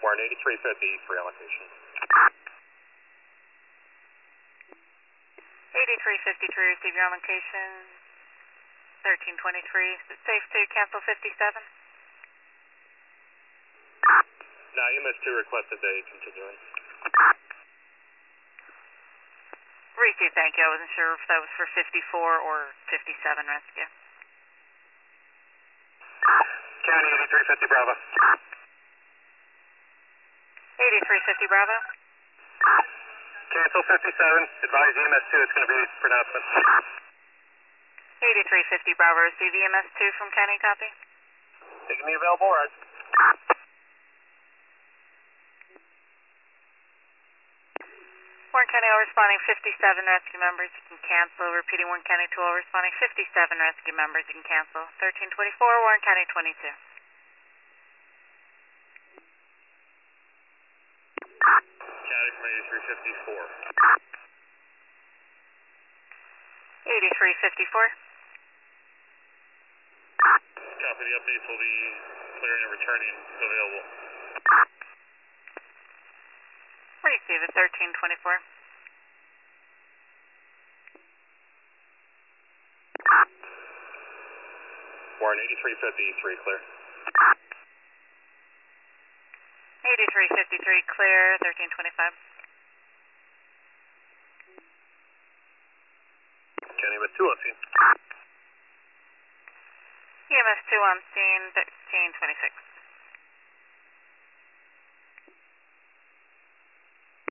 Warren 8350 for allocation. 8353, receive your allocation. 1323, is it safe to cancel 57? No, EMS2 requested a continuance. Receive, thank you. I wasn't sure if that was for 54 or 57 rescue. County 8350 Bravo. 8350 Bravo. Cancel 57. Advise EMS2 it's going to be pronouncement. 8350 Bravo, receive EMS2 from County, copy. Taking the available ride. Warren County all responding 57 rescue members, you can cancel. Repeating Warren County 2 all responding 57 rescue members, you can cancel. 1324 Warren County 22. County from 8354. 8354. Copy, the updates will be clearing and returning available. Receive it 1324. Warren 8353 clear. 8353 clear, 1325. County with 2 on scene. EMS2 on scene, 1326.